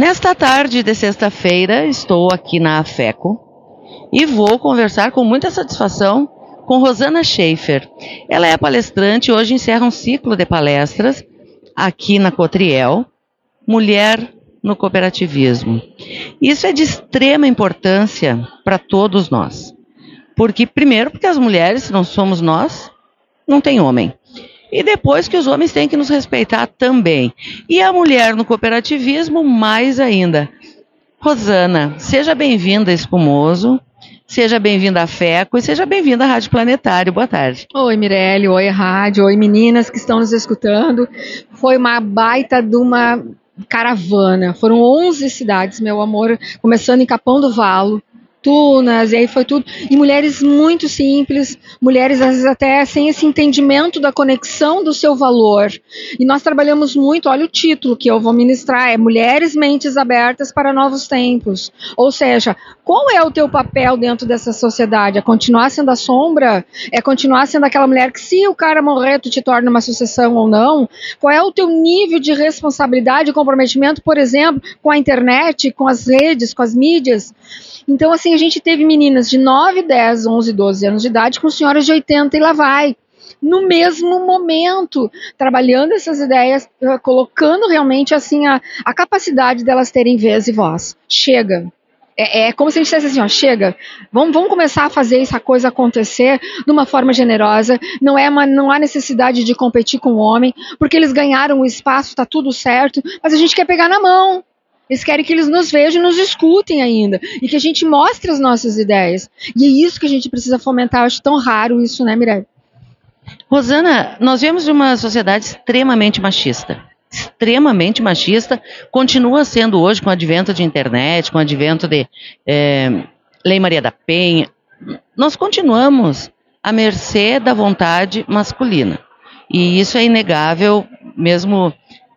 Nesta tarde de sexta-feira, estou aqui na AFECO e vou conversar com muita satisfação com Rosana Schaefer. Ela é palestrante e hoje encerra um ciclo de palestras aqui na Cotriel, Mulher no Cooperativismo. Isso é de extrema importância para todos nós. Porque as mulheres, se não somos nós, não tem homem. E depois que os homens têm que nos respeitar também. E a mulher no cooperativismo, mais ainda. Rosana, seja bem-vinda a Espumoso, seja bem-vinda à FECO e seja bem-vinda à Rádio Planetário. Boa tarde. Oi, Mirelle, oi, Rádio, oi, meninas que estão nos escutando. Foi uma baita de uma caravana. Foram 11 cidades, meu amor, começando em Capão do Valo, Tunas, e aí foi tudo, e mulheres muito simples, mulheres às vezes até sem esse entendimento da conexão do seu valor, e nós trabalhamos muito, olha o título que eu vou ministrar, é Mulheres Mentes Abertas para Novos Tempos, ou seja, qual é o teu papel dentro dessa sociedade? É continuar sendo a sombra? É continuar sendo aquela mulher que se o cara morrer tu te torna uma sucessão ou não? Qual é o teu nível de responsabilidade e comprometimento, por exemplo, com a internet, com as redes, com as mídias? Então, assim, a gente teve meninas de 9, 10, 11, 12 anos de idade com senhoras de 80 e lá vai. No mesmo momento, trabalhando essas ideias, colocando realmente, assim, a capacidade delas terem vez e voz. Chega. É como se a gente dissesse assim, ó, chega, vamos começar a fazer essa coisa acontecer de uma forma generosa, não há necessidade de competir com o homem, porque eles ganharam o espaço, está tudo certo, mas a gente quer pegar na mão. Eles querem que eles nos vejam e nos escutem ainda. E que a gente mostre as nossas ideias. E é isso que a gente precisa fomentar. Eu acho tão raro isso, né, Mireille? Rosana, nós vemos uma sociedade extremamente machista. Extremamente machista. Continua sendo hoje com o advento de internet, com o advento de Lei Maria da Penha. Nós continuamos à mercê da vontade masculina. E isso é inegável, mesmo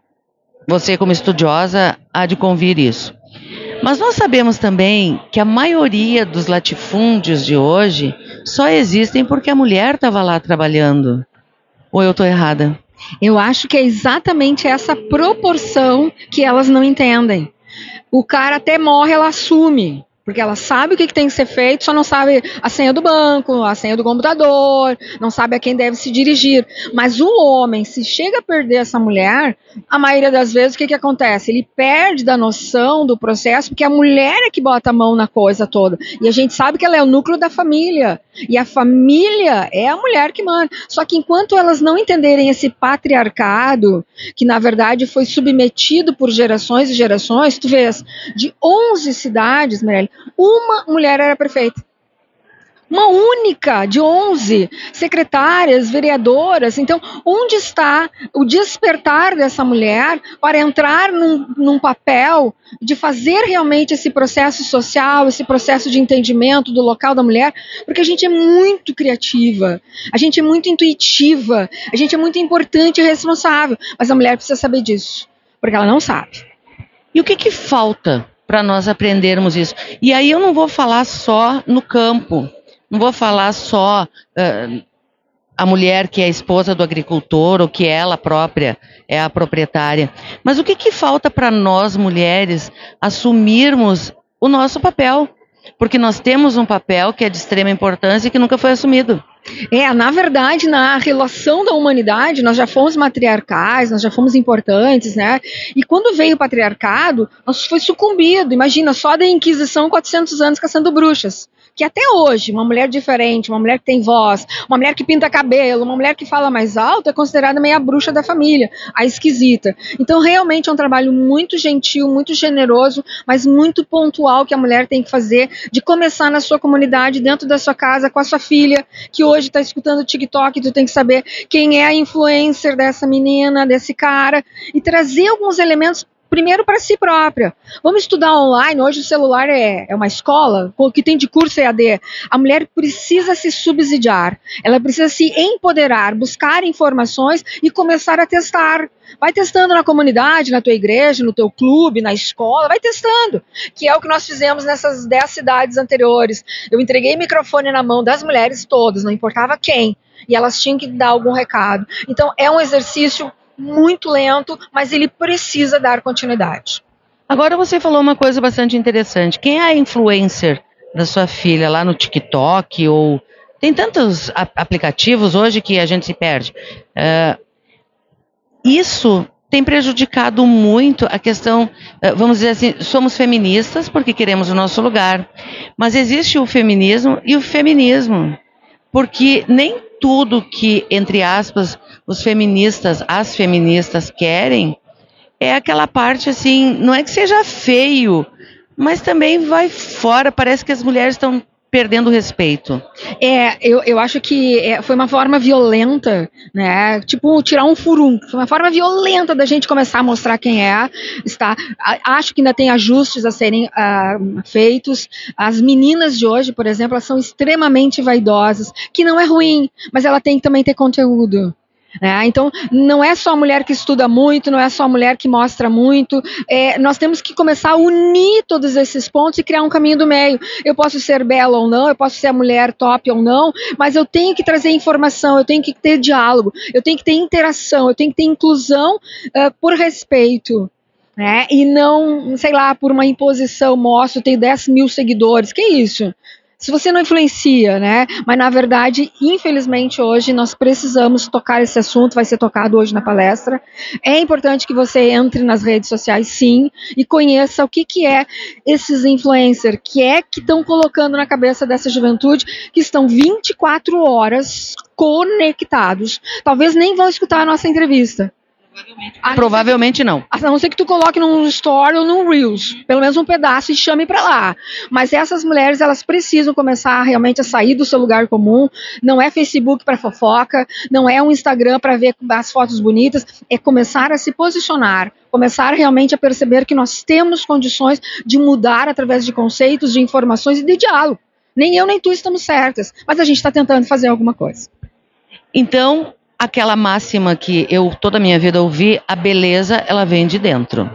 você, como estudiosa, há de convir isso. Mas nós sabemos também que a maioria dos latifúndios de hoje só existem porque a mulher estava lá trabalhando. Ou eu estou errada? Eu acho que é exatamente essa proporção que elas não entendem. O cara até morre, ela assume. Porque ela sabe o que tem que ser feito, só não sabe a senha do banco, a senha do computador, não sabe a quem deve se dirigir. Mas o homem, se chega a perder essa mulher, a maioria das vezes o que acontece? Ele perde da noção do processo, porque a mulher é que bota a mão na coisa toda. E a gente sabe que ela é o núcleo da família. E a família é a mulher que manda. Só que enquanto elas não entenderem esse patriarcado, que na verdade foi submetido por gerações e gerações, tu vês, de 11 cidades, Mirelle, uma mulher era prefeita. Uma única de 11 secretárias, vereadoras. Então, onde está o despertar dessa mulher para entrar num papel de fazer realmente esse processo social, esse processo de entendimento do local da mulher? Porque a gente é muito criativa, a gente é muito intuitiva, a gente é muito importante e responsável. Mas a mulher precisa saber disso, porque ela não sabe. E o que falta para nós aprendermos isso? E aí eu não vou falar só no campo. Não vou falar só a mulher que é a esposa do agricultor ou que ela própria é a proprietária. Mas o que falta para nós, mulheres, assumirmos o nosso papel? Porque nós temos um papel que é de extrema importância e que nunca foi assumido. Na verdade, na relação da humanidade, nós já fomos matriarcais, nós já fomos importantes, né? E quando veio o patriarcado, nós foi sucumbido. Imagina, só da Inquisição, 400 anos caçando bruxas. Que até hoje, uma mulher diferente, uma mulher que tem voz, uma mulher que pinta cabelo, uma mulher que fala mais alto é considerada meio a bruxa da família, a esquisita. Então, realmente é um trabalho muito gentil, muito generoso, mas muito pontual que a mulher tem que fazer, de começar na sua comunidade, dentro da sua casa, com a sua filha, que hoje está escutando o TikTok, tu tem que saber quem é a influencer dessa menina, desse cara, e trazer alguns elementos primeiro para si própria. Vamos estudar online, hoje o celular é uma escola, o que tem de curso EAD. A mulher precisa se subsidiar, ela precisa se empoderar, buscar informações e começar a testar. Vai testando na comunidade, na tua igreja, no teu clube, na escola, vai testando, que é o que nós fizemos nessas 10 cidades anteriores. Eu entreguei microfone na mão das mulheres todas, não importava quem, e elas tinham que dar algum recado. Então é um exercício muito lento, mas ele precisa dar continuidade. Agora você falou uma coisa bastante interessante. Quem é a influencer da sua filha lá no TikTok ou... Tem tantos aplicativos hoje que a gente se perde. Isso tem prejudicado muito a questão, vamos dizer assim, somos feministas porque queremos o nosso lugar, mas existe o feminismo e o feminismo, porque nem tudo que, entre aspas, os feministas, as feministas querem, é aquela parte assim, não é que seja feio, mas também vai fora, parece que as mulheres estão perdendo o respeito. Eu acho que foi uma forma violenta, né? Tipo, tirar um furúnculo. Foi uma forma violenta da gente começar a mostrar quem está. Acho que ainda tem ajustes a serem feitos. As meninas de hoje, por exemplo, elas são extremamente vaidosas, que não é ruim, mas ela tem que também ter conteúdo. Então, não é só a mulher que estuda muito, não é só a mulher que mostra muito, nós temos que começar a unir todos esses pontos e criar um caminho do meio. Eu posso ser bela ou não, eu posso ser a mulher top ou não, mas eu tenho que trazer informação, eu tenho que ter diálogo, eu tenho que ter interação, eu tenho que ter inclusão por respeito. E não, sei lá, por uma imposição, mostro, eu tenho 10 mil seguidores, que isso? Se você não influencia, né? Mas na verdade, infelizmente hoje nós precisamos tocar esse assunto, vai ser tocado hoje na palestra. É importante que você entre nas redes sociais, sim, e conheça o que é esses influencers, que estão colocando na cabeça dessa juventude, que estão 24 horas conectados. Talvez nem vão escutar a nossa entrevista. Provavelmente não. A não ser que tu coloque num story ou num Reels, pelo menos um pedaço e chame pra lá. Mas essas mulheres, elas precisam começar realmente a sair do seu lugar comum. Não é Facebook pra fofoca, não é um Instagram pra ver as fotos bonitas, é começar a se posicionar, começar realmente a perceber que nós temos condições de mudar através de conceitos, de informações e de diálogo. Nem eu nem tu estamos certas, mas a gente está tentando fazer alguma coisa. Então, aquela máxima que eu toda a minha vida ouvi, a beleza, ela vem de dentro.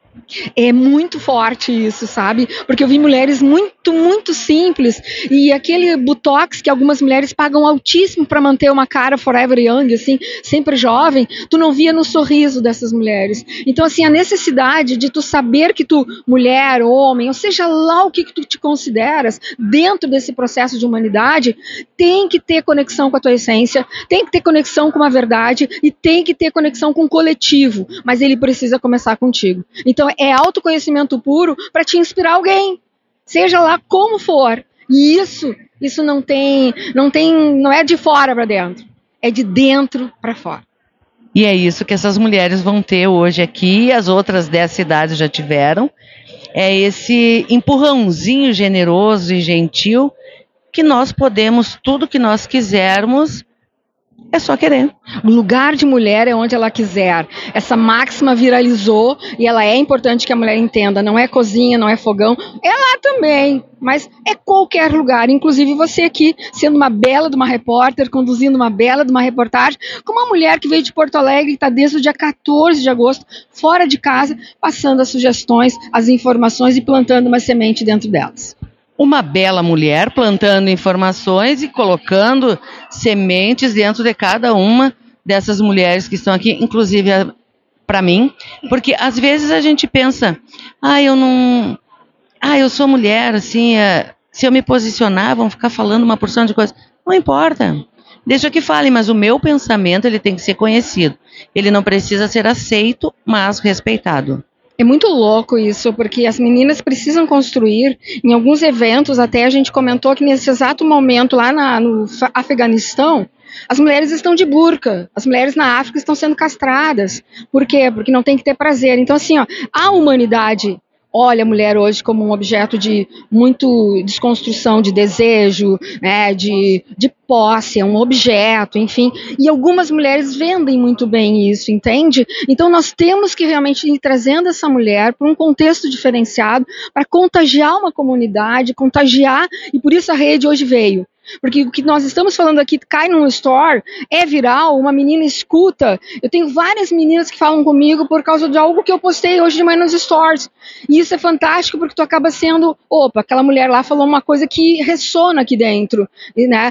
É muito forte isso, sabe? Porque eu vi mulheres muito, muito simples e aquele botox que algumas mulheres pagam altíssimo para manter uma cara forever young, assim, sempre jovem, tu não via no sorriso dessas mulheres. Então, assim, a necessidade de tu saber que tu, mulher, homem, ou seja lá o que tu te consideras dentro desse processo de humanidade, tem que ter conexão com a tua essência, tem que ter conexão com a verdade e tem que ter conexão com o coletivo, mas ele precisa começar contigo. Então, é autoconhecimento puro para te inspirar alguém, seja lá como for. E isso não é de fora para dentro, é de dentro para fora. E é isso que essas mulheres vão ter hoje aqui, as outras 10 cidades já tiveram. É esse empurrãozinho generoso e gentil que nós podemos, tudo que nós quisermos, é só querer. O lugar de mulher é onde ela quiser. Essa máxima viralizou e ela é importante que a mulher entenda. Não é cozinha, não é fogão. É lá também, mas é qualquer lugar. Inclusive você aqui, sendo uma bela de uma repórter, conduzindo uma bela de uma reportagem, com uma mulher que veio de Porto Alegre e está desde o dia 14 de agosto, fora de casa, passando as sugestões, as informações e plantando uma semente dentro delas. Uma bela mulher plantando informações e colocando sementes dentro de cada uma dessas mulheres que estão aqui, inclusive para mim, porque às vezes a gente pensa, eu sou mulher, assim, se eu me posicionar, vão ficar falando uma porção de coisas. Não importa, deixa que falem, mas o meu pensamento ele tem que ser conhecido. Ele não precisa ser aceito, mas respeitado. É muito louco isso, porque as meninas precisam construir, em alguns eventos, até a gente comentou que nesse exato momento lá no Afeganistão, as mulheres estão de burca, as mulheres na África estão sendo castradas. Por quê? Porque não tem que ter prazer. Então, assim, a humanidade olha a mulher hoje como um objeto de muito desconstrução de desejo, né, de posse, é um objeto, enfim. E algumas mulheres vendem muito bem isso, entende? Então nós temos que realmente ir trazendo essa mulher para um contexto diferenciado, para contagiar uma comunidade, e por isso a rede hoje veio. Porque o que nós estamos falando aqui cai num store, é viral, uma menina escuta. Eu tenho várias meninas que falam comigo por causa de algo que eu postei hoje de manhã nos stores. E isso é fantástico porque tu acaba sendo, aquela mulher lá falou uma coisa que ressona aqui dentro, né? Então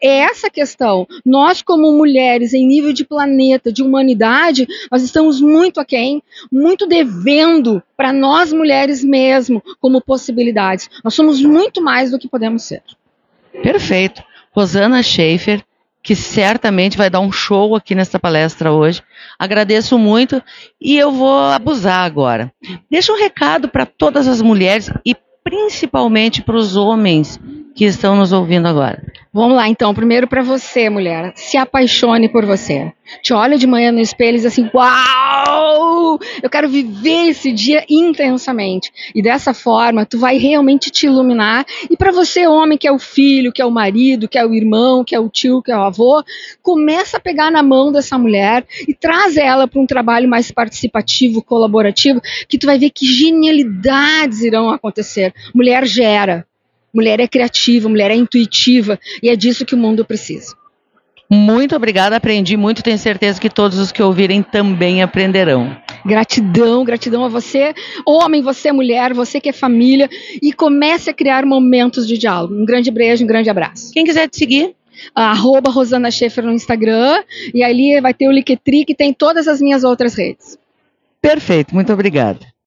é essa a questão. Nós, como mulheres, em nível de planeta, de humanidade, nós estamos muito aquém, muito devendo para nós mulheres mesmo, como possibilidades. Nós somos muito mais do que podemos ser. Perfeito. Rosana Schaefer, que certamente vai dar um show aqui nesta palestra hoje. Agradeço muito e eu vou abusar agora. Deixa um recado para todas as mulheres e principalmente para os homens que estão nos ouvindo agora. Vamos lá, então. Primeiro para você, mulher. Se apaixone por você. Te olha de manhã no espelho e diz assim, uau! Eu quero viver esse dia intensamente. E dessa forma, tu vai realmente te iluminar. E para você, homem, que é o filho, que é o marido, que é o irmão, que é o tio, que é o avô, começa a pegar na mão dessa mulher e traz ela para um trabalho mais participativo, colaborativo, que tu vai ver que genialidades irão acontecer. Mulher gera. Mulher é criativa, mulher é intuitiva e é disso que o mundo precisa. Muito obrigada, aprendi muito, tenho certeza que todos os que ouvirem também aprenderão. Gratidão, gratidão a você, homem, você mulher, você que é família, e comece a criar momentos de diálogo. Um grande beijo, um grande abraço. Quem quiser te seguir? @Rosana Schaefer no Instagram, e ali vai ter o Linktree que tem todas as minhas outras redes. Perfeito, muito obrigada.